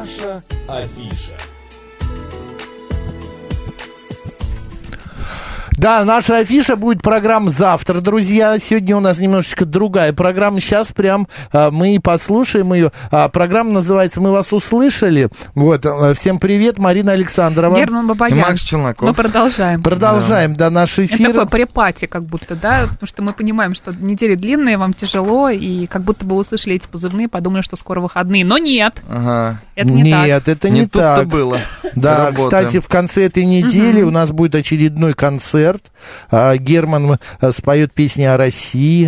Наша афиша. Да, наша афиша будет программа завтра, друзья. Сегодня у нас немножечко другая программа. Сейчас прям мы послушаем ее. Программа называется «Мы вас услышали». Вот, всем привет, Марина Александрова. Герман Бабаян. И Макс Челноков. Мы продолжаем. Продолжаем, да, наш эфир. Это такое препати, как будто, да, потому что мы понимаем, что недели длинные, вам тяжело, и как будто бы услышали эти позывные, подумали, что скоро выходные. Но нет, Ага. это не так. Нет, это не тут-то так. было. Да, Работаем. кстати, в конце этой недели у нас будет очередной концерт. Герман споет песни о России.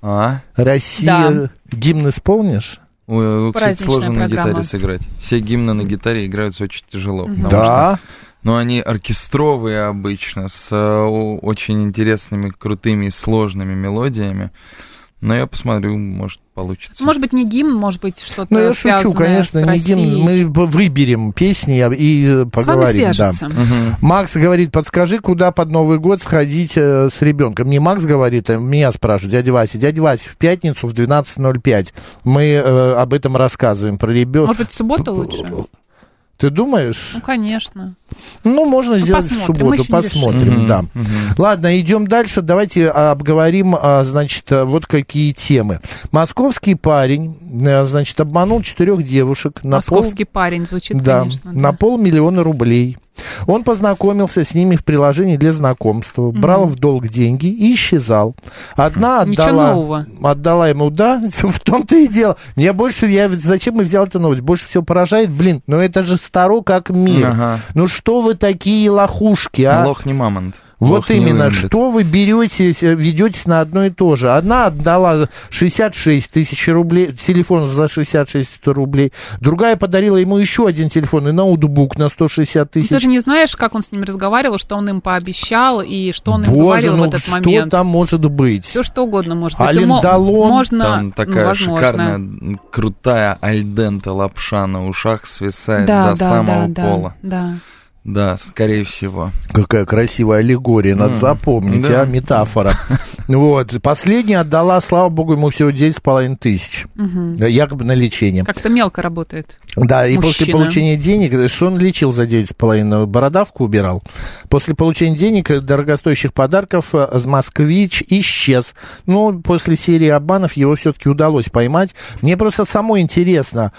Россия. Да. Гимн исполнишь? Ой, кстати, Праздничная сложно на программа. гитаре сыграть. Все гимны на гитаре играются очень тяжело. потому Да. что, они оркестровые обычно, с очень интересными, крутыми и сложными мелодиями. Но я посмотрю, может, получится. Может быть, не гимн, может быть, что-то Ну, я связанное шучу, конечно, с не Россией. гимн. Мы выберем песни и поговорим. С вами свяжется. Макс говорит, подскажи, куда под Новый год сходить с ребенком. Не Макс говорит, а меня спрашивает, дядя Вася. Дядя Вася, в пятницу в 12:05 мы об этом рассказываем, про ребенка. Может быть, в субботу лучше? Ты думаешь? Ну, конечно. Ну, можно сделать в посмотрим, субботу, мы еще не посмотрим, решили. да. Ладно, идем дальше, давайте обговорим, значит, вот какие темы. Московский парень, значит, обманул 4 девушек. Московский парень звучит, Да, конечно. на 500 000 рублей. Он познакомился с ними в приложении для знакомства, брал в долг деньги и исчезал. Одна отдала ему, да, в том-то и дело. Зачем я взял эту новость? Больше всего поражает, но это же старо как мир. Ага. Ну что вы такие лохушки, а? Лох не мамонт. Вот Лох не именно, вымрет. что вы ведетесь на одно и то же. Одна отдала 66 тысяч рублей, телефон за 66 рублей, другая подарила ему еще один телефон и ноутбук на 160 тысяч. Ты же не знаешь, как он с ними разговаривал, что он им пообещал и что он им Боже, говорил в этот что момент. там может быть? Все что угодно может быть. Ален Делон. Можно, Там такая возможно. шикарная, крутая альдента лапша на ушах свисает Да, до самого да, пола. да. Да, скорее всего. Какая красивая аллегория, надо запомнить, да. метафора. Вот, последняя отдала, слава богу, ему всего 9 500, якобы на лечение. Как-то мелко работает. Да, и Мужчина. после получения денег, что он лечил за 9,5, бородавку убирал. После получения денег, дорогостоящих подарков, москвич исчез. Ну, после серии обманов его все-таки удалось поймать. Мне просто самой интересно.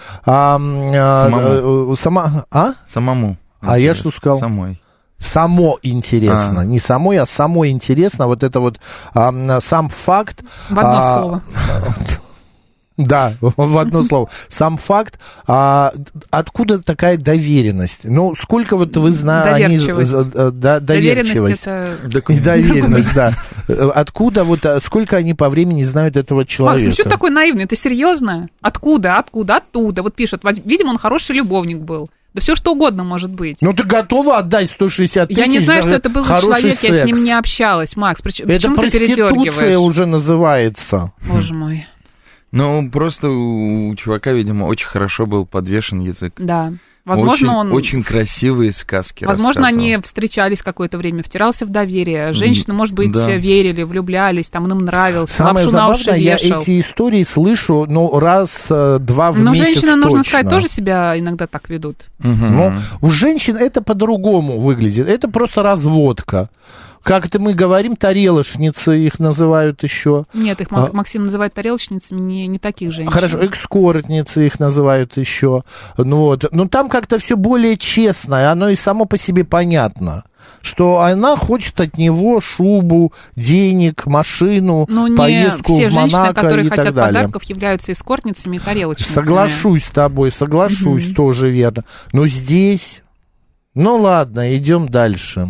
Самому. А я что сказал? Самой. Само интересно. Не самой, а самой интересно. Вот это вот сам факт. В одно слово. Да, в одно слово. Сам факт. Откуда такая доверенность? Ну, сколько вот вы знаете... Доверенность это... И доверенность, да. Откуда вот, сколько они по времени знают этого человека? Макс, ну что такой наивный? Ты серьезно? Откуда? Оттуда. Вот пишет, видимо, он хороший любовник был. Да все что угодно может быть. Ну, ты готова отдать 160 тысяч? Я не знаю, что это был за человек, секс? я с ним не общалась. Макс, почему ты Это проституция передергиваешь? уже называется. Боже мой. Ну, просто у чувака, видимо, очень хорошо был подвешен язык. Да. Возможно, очень красивые сказки возможно, рассказывал. они встречались какое-то время, втирался в доверие. Женщины, может быть, да. верили, влюблялись, там он им нравился. Самое лапшу на уши забавное, я вешал. эти истории слышу, раз-два в Но месяц женщины, нужно сказать, точно. тоже себя иногда так ведут. Ну, у женщин это по-другому выглядит. Это просто разводка. Как это мы говорим, тарелочницы их называют еще. Нет, их Максим называет тарелочницами не таких женщин. Хорошо, экскортницы их называют еще. Ну, вот. Но там как-то все более честно, оно и само по себе понятно. Что она хочет от него шубу, денег, машину, поездку в Монако и так далее. Все женщины, которые хотят подарков, являются эскортницами и тарелочницами. Соглашусь с тобой, тоже верно. Но здесь... Ну ладно, идем дальше.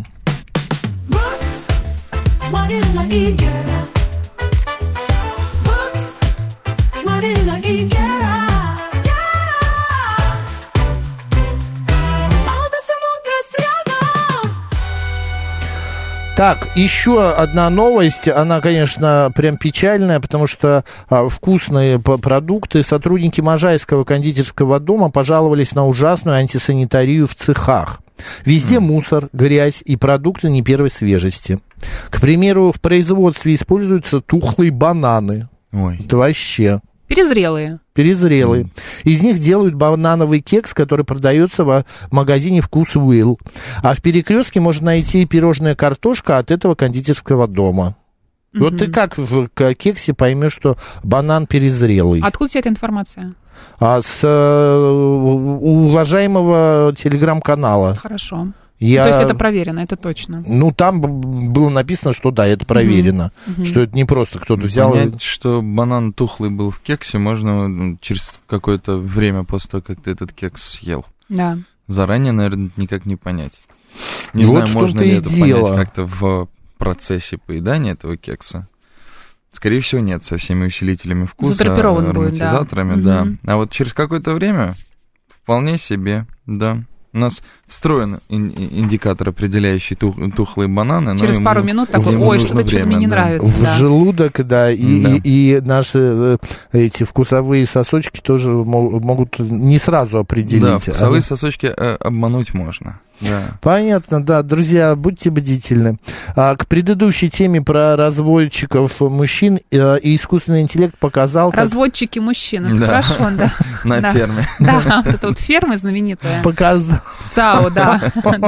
Так, еще одна новость, она, конечно, прям печальная, потому что вкусные продукты. Сотрудники Можайского кондитерского дома пожаловались на ужасную антисанитарию в цехах. Везде мусор, грязь и продукты не первой свежести. К примеру, в производстве используются тухлые бананы. Ой. Это вообще... Перезрелые. Из них делают банановый кекс, который продается в магазине «Вкус Уилл». А в Перекрестке можно найти пирожная картошка от этого кондитерского дома. Вот ты как в кексе поймешь, что банан перезрелый? Откуда у тебя эта информация? С уважаемого телеграм-канала. Хорошо. То есть это проверено, это точно. Ну, там было написано, что да, это проверено. Что это не просто кто-то взял... Понять, что банан тухлый был в кексе, можно через какое-то время после того, как ты этот кекс съел. Да. Заранее, наверное, никак не понять. Не знаю, можно ли это понять как-то в процессе поедания этого кекса. Скорее всего, нет, со всеми усилителями вкуса, задрапирован ароматизаторами, будет, да. А вот через какое-то время вполне себе, да. У нас встроен индикатор, определяющий тухлые бананы. Через пару минут такой, ой, что-то мне не нравится. В желудок, да, и наши эти вкусовые сосочки тоже могут не сразу определить. Да, вкусовые сосочки обмануть можно. Да. Понятно, да, друзья, будьте бдительны. К предыдущей теме про разводчиков мужчин и искусственный интеллект показал... Разводчики мужчин, это хорошо, да. На ферме. Да, вот эта вот ферма знаменитая. Показал. ЦАО, да.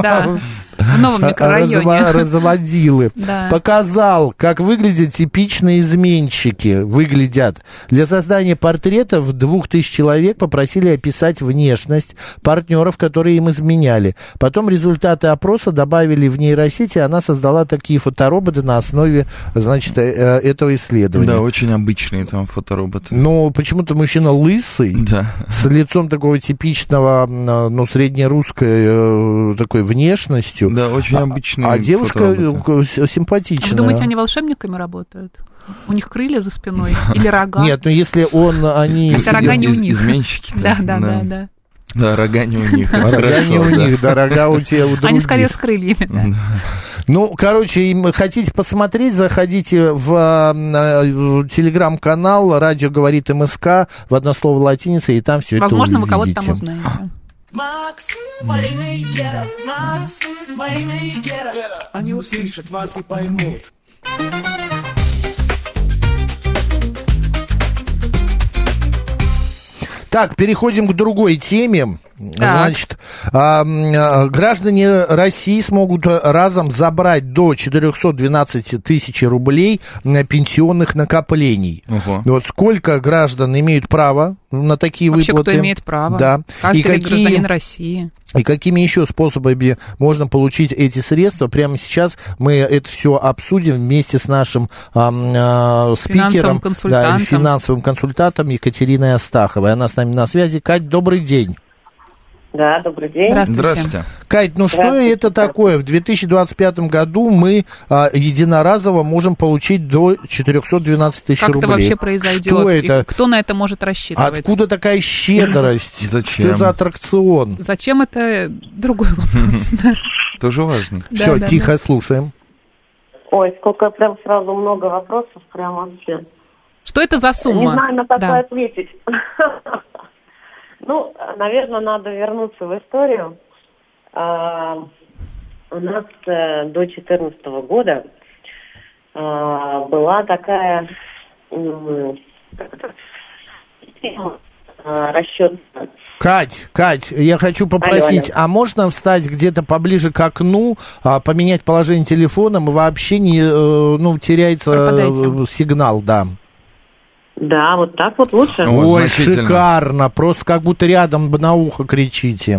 В новом микрорайоне. Разводилы. Да. Показал, как выглядят типичные изменщики. Для создания портретов 2000 человек попросили описать внешность партнеров, которые им изменяли. Потом результаты опроса добавили в нейросети, и она создала такие фотороботы на основе, значит, этого исследования. Да, очень обычные там фотороботы. Но почему-то мужчина лысый, да, с лицом такого типичного, ну, среднерусской такой внешностью. Да, очень обычные. А девушка симпатичная. Вы думаете, они волшебниками работают? У них крылья за спиной или рога? Нет, ну если они... Хотя рога не у них. Изменщики. Да. Да, рога не у них. Рога не у них, да, рога у тебя, у других. Они скорее с крыльями, да. Ну, короче, хотите посмотреть, заходите в телеграм-канал «Радио говорит МСК» в одно слово латиница, и там все это увидите. Возможно, вы кого-то там узнаете. Они услышат вас и поймут. Так, переходим к другой теме. Так. Значит, граждане России смогут разом забрать до 412 тысяч рублей пенсионных накоплений. Вот сколько граждан имеют право на такие вообще выплаты? Кто имеет право? Да. Каждый гражданин России. И какими еще способами можно получить эти средства? Прямо сейчас мы это все обсудим вместе с нашим спикером, финансовым консультантом Екатериной Астаховой. Она с нами на связи. Кать, добрый день. Да, добрый день. Здравствуйте. Кать, ну что это такое? В 2025 году мы единоразово можем получить до 412 тысяч рублей. Как это вообще произойдет? Что это? И кто на это может рассчитывать? Откуда такая щедрость? Зачем? Что за аттракцион? Зачем это? Другой вопрос. Тоже важно. Все, тихо, слушаем. Ой, сколько прям сразу много вопросов, прям вообще. Что это за сумма? Не знаю, на какой ответить. Ну, наверное, надо вернуться в историю. У нас до 2014 года была такая расчет. Кать, я хочу попросить, а можно встать где-то поближе к окну, поменять положение телефона, вообще не теряется сигнал, да. Да, вот так вот лучше. Ой, шикарно, просто как будто рядом на ухо кричите.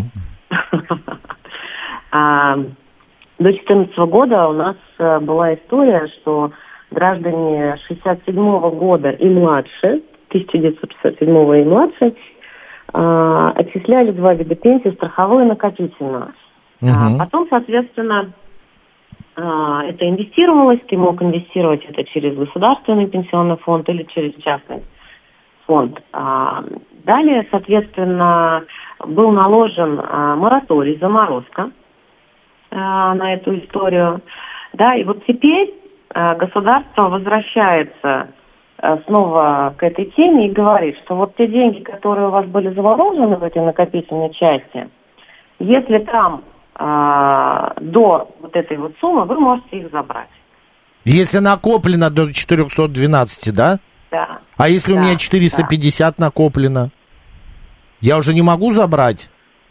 До 2014 года у нас была история, что граждане 67-го года и младше, 1967 и младше, отчисляли два вида пенсии, страховую и накопительную. Потом, соответственно, это инвестировалось, ты мог инвестировать это через государственный пенсионный фонд или через частный фонд. Далее, соответственно, был наложен мораторий, заморозка на эту историю. Да, и вот теперь государство возвращается снова к этой теме и говорит, что вот те деньги, которые у вас были заморожены в этой накопительной части, если там до вот этой вот суммы, вы можете их забрать. Если накоплено до 412, да? Да. А если у меня 450 накоплено? Я уже не могу забрать?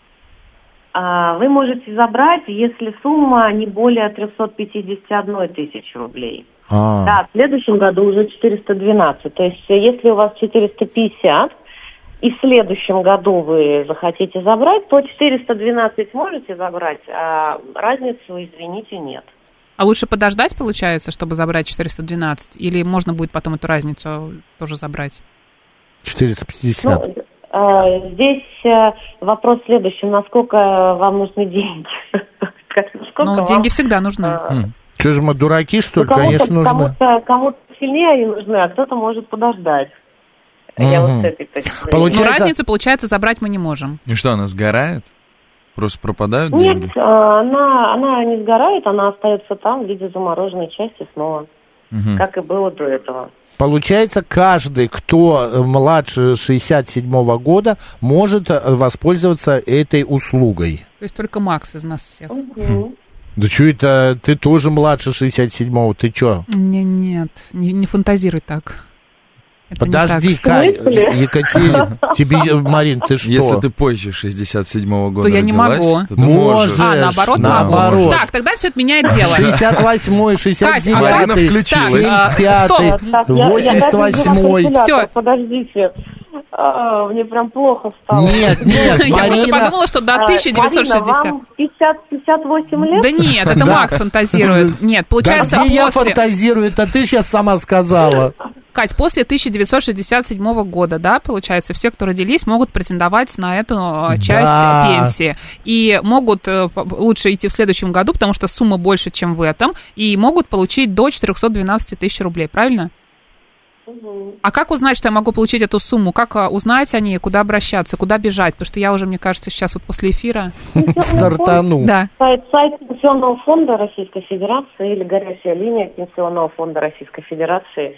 Вы можете забрать, если сумма не более 351 тысячи рублей. Да, в следующем году уже 412. То есть, если у вас 450, и в следующем году вы захотите забрать, то 412 можете забрать, а разницу, извините, нет. А лучше подождать, получается, чтобы забрать 412? Или можно будет потом эту разницу тоже забрать? 450. Здесь вопрос в следующем. Насколько вам нужны деньги? Деньги всегда нужны. Что же мы, дураки, что ли? Конечно, нужны. Кому-то сильнее они нужны, а кто-то может подождать. Я вот с этой точки зрения. Но разницу, получается, забрать мы не можем. И что, она сгорает? Просто пропадают деньги? Нет, она не сгорает, она остается там в виде замороженной части снова, как и было до этого. Получается, каждый, кто младше 67-го года, может воспользоваться этой услугой. То есть только Макс из нас всех. Да что это, ты тоже младше 67-го, ты что? Нет, не фантазируй так. Это подожди, Екатерина, тебе, Марин, ты что? Если ты позже 67-го года то я не могу. То ты можешь. Наоборот могу. Так, тогда все это меняет дело. 68-й, 69-й, Марина включилась. 75-й, 88-й. Все. Подождите. Мне прям плохо стало. Нет, Я Марина... просто подумала, что до 1960. Марина, вам 50-58 лет? Да нет, это Макс фантазирует. Нет, получается, да, я фантазирую, это ты сейчас сама сказала. Кать, после 1967 года, да, получается, все, кто родились, могут претендовать на эту часть пенсии. И могут лучше идти в следующем году, потому что сумма больше, чем в этом, и могут получить до 412 тысяч рублей, правильно? А как узнать, что я могу получить эту сумму? Как узнать о ней, куда обращаться, куда бежать? Потому что я уже, мне кажется, сейчас вот после эфира... Стартану. Да. Сайт Пенсионного фонда Российской Федерации или горячая линия Пенсионного фонда Российской Федерации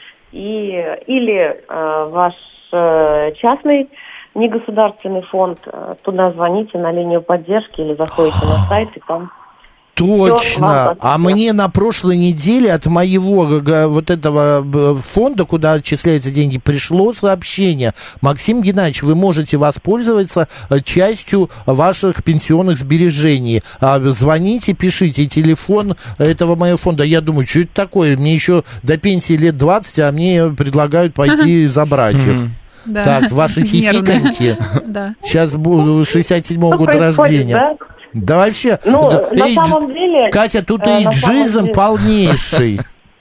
или ваш частный негосударственный фонд, туда звоните на линию поддержки или заходите на сайт и там... Точно. А мне на прошлой неделе от моего вот этого фонда, куда отчисляются деньги, пришло сообщение. Максим Геннадьевич, вы можете воспользоваться частью ваших пенсионных сбережений. Звоните, пишите. Телефон этого моего фонда. Я думаю, что это такое? Мне еще до пенсии лет 20, а мне предлагают пойти забрать их. Да. Так, ваши хихиканьки. Сейчас буду 67-го года рождения. Да вообще, на самом деле... Катя, тут эйджизм полнейший.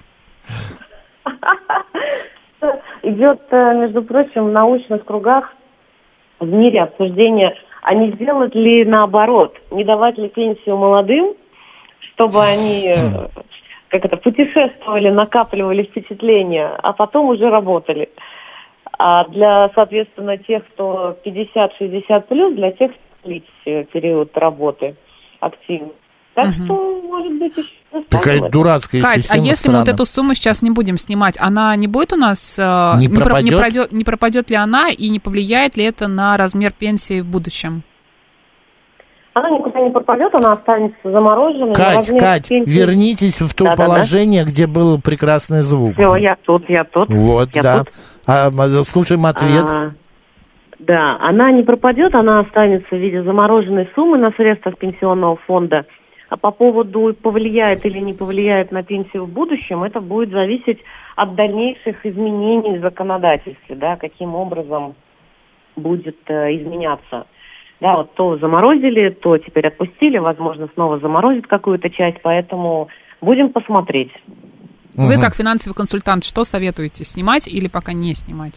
Идет, между прочим, в научных кругах в мире обсуждение, а не сделать ли наоборот, не давать ли пенсию молодым, чтобы они, путешествовали, накапливали впечатления, а потом уже работали. А для, соответственно, тех, кто 50-60+, для тех, период работы активно. Так что, может быть, еще... Такая дурацкая Кать, система. А если мы вот эту сумму сейчас не будем снимать, она не будет у нас... Не пропадет ли она и не повлияет ли это на размер пенсии в будущем? Она никуда не пропадет, она останется замороженной. Кать, вернитесь в то положение, где был прекрасный звук. Все, я тут. Вот, да. Слушаем ответ. Да, она не пропадет, она останется в виде замороженной суммы на средствах пенсионного фонда. А по поводу повлияет или не повлияет на пенсию в будущем, это будет зависеть от дальнейших изменений в законодательстве, да, каким образом будет изменяться. Да, вот то заморозили, то теперь отпустили, возможно, снова заморозят какую-то часть, поэтому будем посмотреть. Вы, как финансовый консультант, что советуете, снимать или пока не снимать?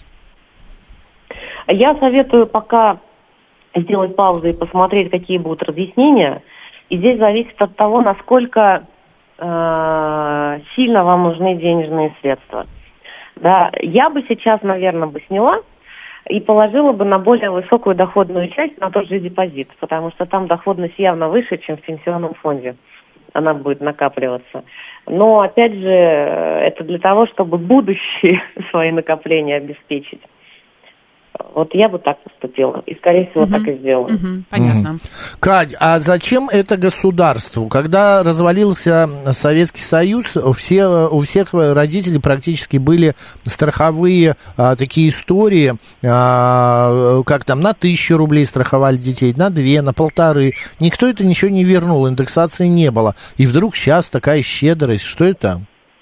Я советую пока сделать паузу и посмотреть, какие будут разъяснения. И здесь зависит от того, насколько сильно вам нужны денежные средства. Да, я бы сейчас, наверное, сняла и положила бы на более высокую доходную часть, на тот же депозит, потому что там доходность явно выше, чем в пенсионном фонде. Она будет накапливаться. Но, опять же, это для того, чтобы будущие свои накопления обеспечить. Вот я бы так поступила. И, скорее всего, так и сделала. Понятно. Кать, а зачем это государству? Когда развалился Советский Союз, у всех родителей практически были страховые такие истории, как там на 1000 рублей страховали детей, на 2, на 1,5. Никто это ничего не вернул, индексации не было. И вдруг сейчас такая щедрость. Что это?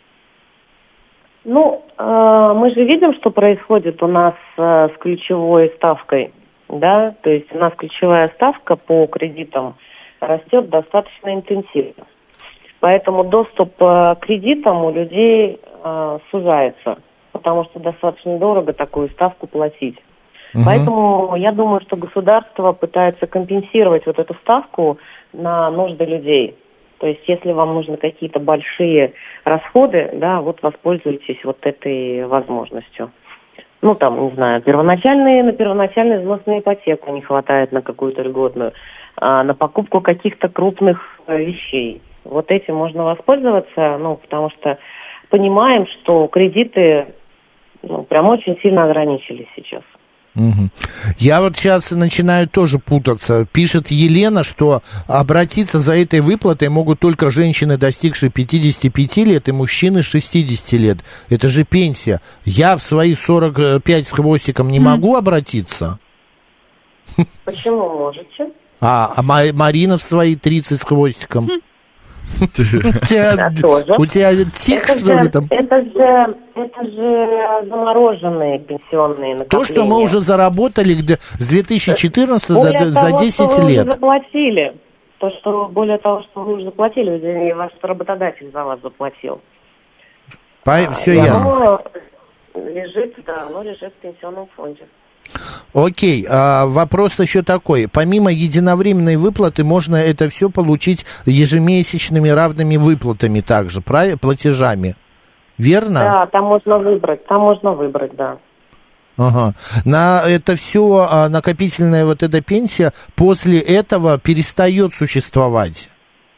Ну, мы же видим, что происходит у нас с ключевой ставкой, да, то есть у нас ключевая ставка по кредитам растет достаточно интенсивно. Поэтому доступ к кредитам у людей сужается, потому что достаточно дорого такую ставку платить. Поэтому я думаю, что государство пытается компенсировать вот эту ставку на нужды людей. То есть, если вам нужны какие-то большие расходы, да, вот воспользуйтесь вот этой возможностью. Ну, там, не знаю, на первоначальный взнос на ипотеку не хватает на какую-то льготную, на покупку каких-то крупных вещей. Вот этим можно воспользоваться, ну, потому что понимаем, что кредиты, ну, прям очень сильно ограничились сейчас. Я вот сейчас начинаю тоже путаться. Пишет Елена, что обратиться за этой выплатой могут только женщины, достигшие 55 лет, и мужчины 60 лет. Это же пенсия. Я в свои 45 с хвостиком не могу обратиться? Почему можете? А Марина в свои 30 с хвостиком? У тебя тихо, что ли, там? Это же замороженные пенсионные накопления. То, что мы уже заработали с 2014 за 10 лет. Заплатили. Более того, что вы уже заплатили, ваш работодатель за вас заплатил. Все ясно. Оно лежит в пенсионном фонде. Окей, вопрос еще такой. Помимо единовременной выплаты, можно это все получить ежемесячными равными выплатами также, платежами. Верно? Да, там можно выбрать, да. Ага. На это все накопительная вот эта пенсия после этого перестает существовать?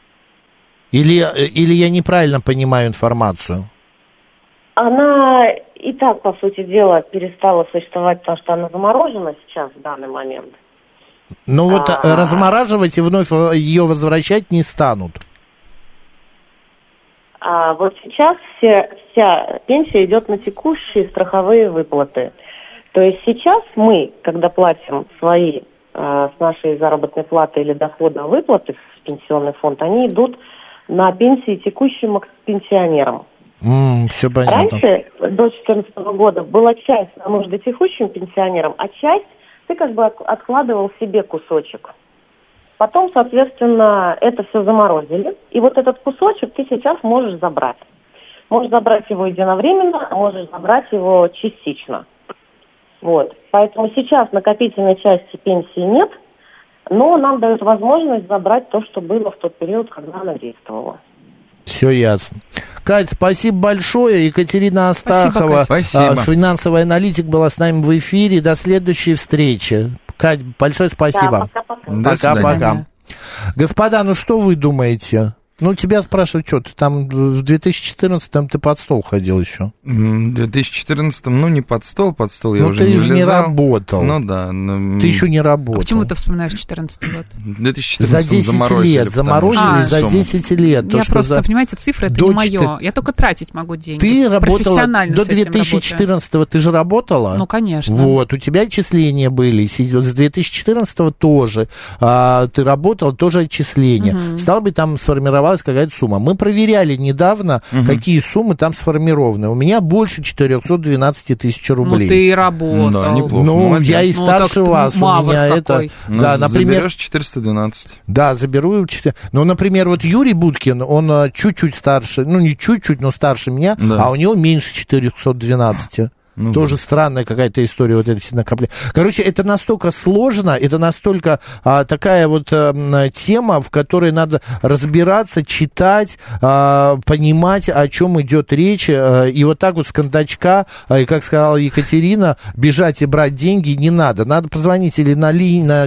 Или я неправильно понимаю информацию? Она и так, по сути дела, перестала существовать, потому что она заморожена сейчас, в данный момент. Ну вот размораживать и вновь ее возвращать не станут. Вот сейчас вся пенсия идет на текущие страховые выплаты. То есть сейчас мы, когда платим свои с нашей заработной платы или дохода выплаты в пенсионный фонд, они идут на пенсии текущим пенсионерам. Все понятно. Раньше, до 2014 года, была часть на нужды текущим пенсионерам, а часть ты как бы откладывал себе кусочек. Потом, соответственно, это все заморозили. И вот этот кусочек ты сейчас можешь забрать. Можешь забрать его единовременно, а можешь забрать его частично. Вот. Поэтому сейчас накопительной части пенсии нет, но нам дают возможность забрать то, что было в тот период, когда она действовала. Все ясно. Кать, спасибо большое. Екатерина Астахова, финансовый аналитик, была с нами в эфире. До следующей встречи. Кать, большое спасибо. Да, пока-пока. Пока-пока. Господа, ну что вы думаете? Ну, тебя спрашивают, что ты там в 2014-м ты под стол ходил еще? В 2014-м, ну, не под стол я уже не влезал. Ну, ты же не работал. Ну, да. Ты еще не работал. А почему ты вспоминаешь 2014 год? В 2014-м за 10 лет, заморозили за 10 лет. Я просто, понимаете, цифры, это не мое. Я только тратить могу деньги. Ты работала до 2014-го, ты же работала? Ну, конечно. Вот, у тебя отчисления были, с 2014-го тоже. Ты работала, тоже отчисления. Стало быть, там сформировалась какая-то сумма. Мы проверяли недавно, какие суммы там сформированы. У меня больше 412 тысяч рублей. Ну, ты и работал. Да, неплохо. Ну, молодец. я и старше вас. У меня какой. это... Да, например... Заберешь 412. Да, заберу. Ну, например, вот Юрий Будкин, он чуть-чуть старше, ну, не чуть-чуть, но старше меня, да. А у него меньше 412. Ну, тоже да. Странная какая-то история, вот это все накопления. Короче, это настолько сложно, это настолько такая вот тема, в которой надо разбираться, читать, понимать, о чем идет речь. И вот так вот с кондачка, и как сказала Екатерина, бежать и брать деньги не надо. Надо позвонить или на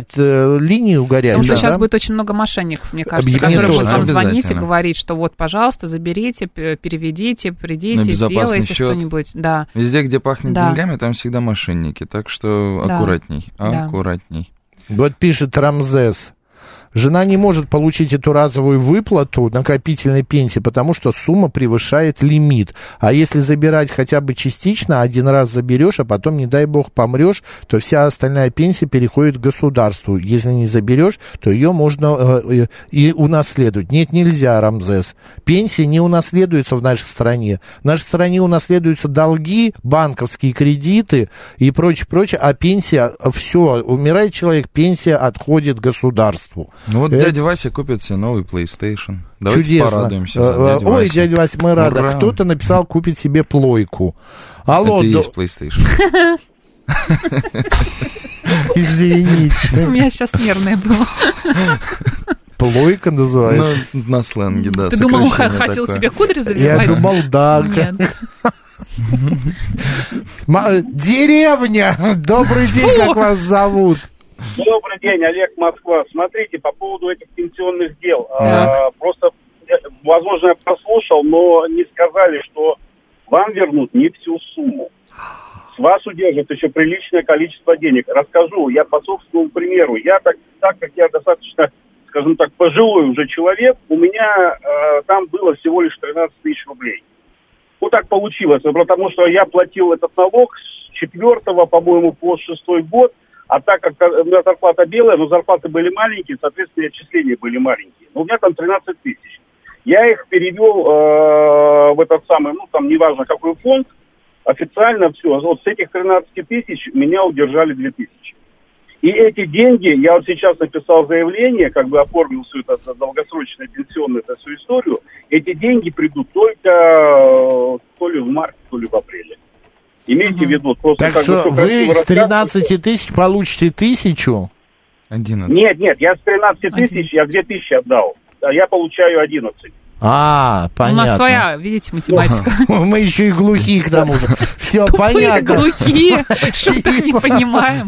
линию горячую. Потому что сейчас будет очень много мошенников, мне кажется, которые будут вам звонить и говорить, что вот, пожалуйста, заберите, переведите, придите, сделайте что-нибудь. Да. Везде, где пахнет пахнет деньгами, там всегда мошенники, так что аккуратней. Вот пишет Рамзес. Жена не может получить эту разовую выплату накопительной пенсии, потому что сумма превышает лимит. А если забирать хотя бы частично, один раз заберешь, а потом, не дай бог, помрешь, то вся остальная пенсия переходит к государству. Если не заберешь, то ее можно и унаследовать. Нет, нельзя, Рамзес. Пенсия не унаследуется в нашей стране. В нашей стране унаследуются долги, банковские кредиты и прочее, а пенсия, все, умирает человек, пенсия отходит государству. Ну вот дядя Вася купит себе новый PlayStation. Давайте чудесно. Порадуемся за дядю Васю. Ой, дядя Вася, мы рады. Ура. Кто-то написал купить себе плойку. Алло, это и есть PlayStation. Извините. У меня сейчас нервное было. Плойка называется? Ну, на сленге, да. Ты думал, хотел себе кудри Я завивать? думал, да. Деревня! Добрый день, как вас зовут? Добрый день, Олег, Москва. Смотрите, по поводу этих пенсионных дел. Просто, возможно, я прослушал, но не сказали, что вам вернут не всю сумму. С вас удержат еще приличное количество денег. Расскажу, я по собственному примеру. Я так как я достаточно, скажем так, пожилой уже человек, у меня там было всего лишь 13 тысяч рублей. Вот так получилось, потому что я платил этот налог с 4-го, по-моему, по 6-й год. А так как у меня зарплата белая, но зарплаты были маленькие, соответственно, отчисления были маленькие. Но у меня там 13 тысяч. Я их перевел в этот самый, неважно какой фонд, официально все. Вот с этих 13 тысяч меня удержали 2 тысячи. И эти деньги, я вот сейчас написал заявление, оформил всю эту долгосрочную пенсионную всю историю, эти деньги придут только то ли в марте, то ли в апреле. Имейте в виду. Так что вы с 13 тысяч получите 1000? 11. Нет, я с 13 тысяч, я 2 тысячи отдал. А я получаю 11. Понятно. У нас своя, видите, математика. Мы еще и глухие к тому же. Все понятно. Глухие, что-то не понимаем.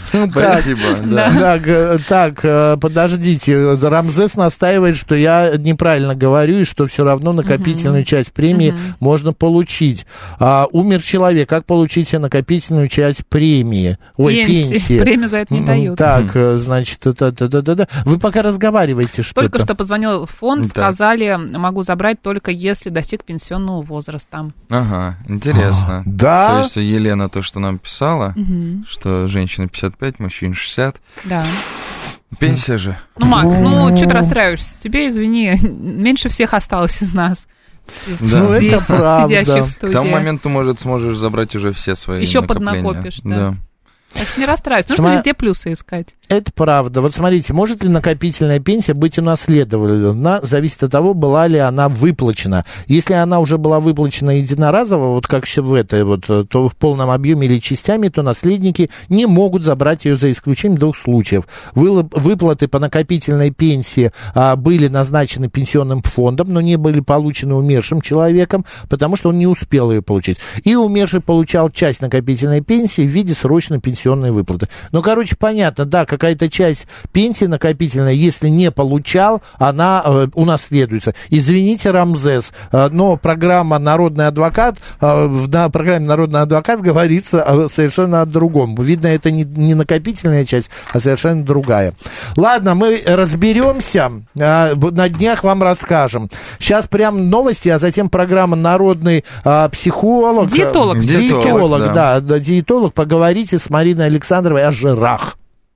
Спасибо. Так, подождите. Рамзес настаивает, что я неправильно говорю, и что все равно накопительную часть премии можно получить. Умер человек, как получить себе накопительную часть премии? Ой, пенсии. Премию за это не дают. Так, значит, вы пока разговариваете что-то. Только что позвонил в фонд, сказали, могу забрать только если достиг пенсионного возраста. Ага, интересно. Да? То есть Елена то, что нам писала, что женщина 55, мужчина 60. Да. Пенсия же. Макс, что ты расстраиваешься? Тебе, извини, меньше всех осталось из нас. Да. Здесь, это правда. сидящих в студии. К тому моменту, сможешь забрать уже все свои еще накопления. поднакопишь, да. Так что не расстраивайся, нужно везде плюсы искать. Это правда. Вот смотрите, может ли накопительная пенсия быть унаследована? Зависит от того, была ли она выплачена. Если она уже была выплачена единоразово, вот как в этой то в полном объеме или частями, то наследники не могут забрать ее за исключением 2 случаев. Выплаты по накопительной пенсии были назначены пенсионным фондом, но не были получены умершим человеком, потому что он не успел ее получить. И умерший получал часть накопительной пенсии в виде срочной пенсионной выплаты. Понятно, да, какая-то часть пенсии накопительной, если не получал, она унаследуется. Извините, Рамзес, но программа «Народный адвокат», на программе «Народный адвокат» говорится совершенно о другом. Видно, это не накопительная часть, а совершенно другая. Ладно, мы разберемся, на днях вам расскажем. Сейчас прям новости, а затем программа «Народный психолог». Диетолог, да. Диетолог. Поговорите с Мариной Александровой о жирах.